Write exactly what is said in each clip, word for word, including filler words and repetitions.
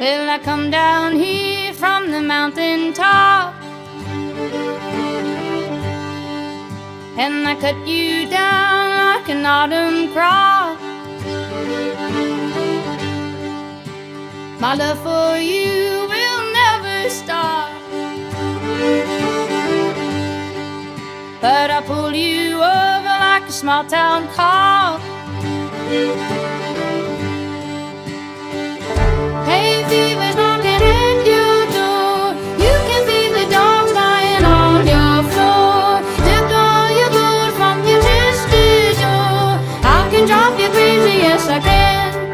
Well, I come down here from the mountain top, and I cut you down like an autumn crop. My love for you will never stop, but I pull you over like a small town cop. Hay fever's knocking at your door. You can feel the dogs lying on your floor. Took all your gold from your twisted door. I can drive you crazy, yes I can.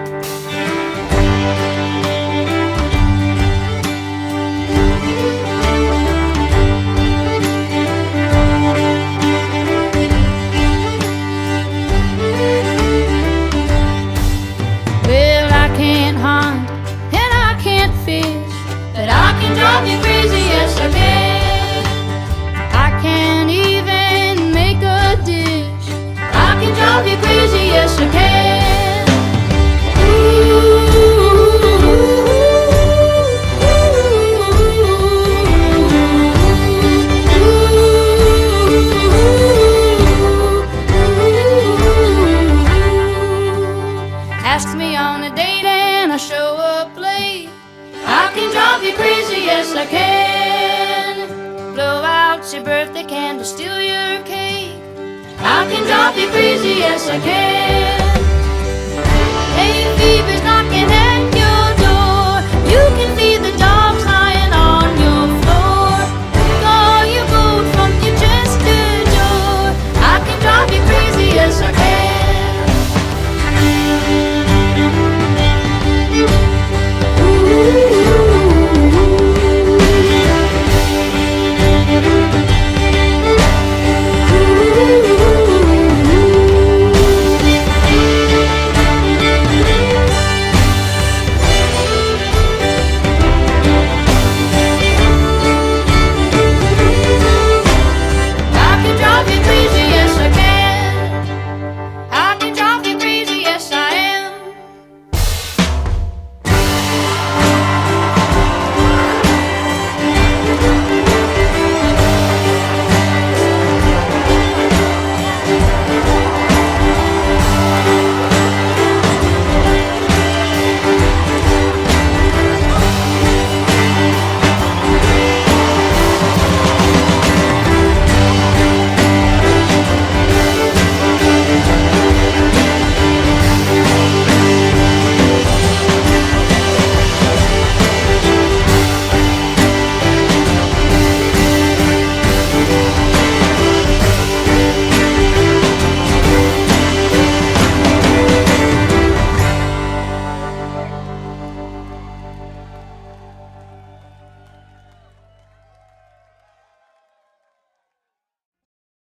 Well, I can't hunt and I can't fish, but I can drive you crazy, yes I can. I can't even make a dish. I can drive you crazy, yes I can. Ask me on a date and I show up late. I can drive you crazy, yes I can. Blow out your birthday candle, steal your cake. I can drive you crazy, yes I can. Hay fever's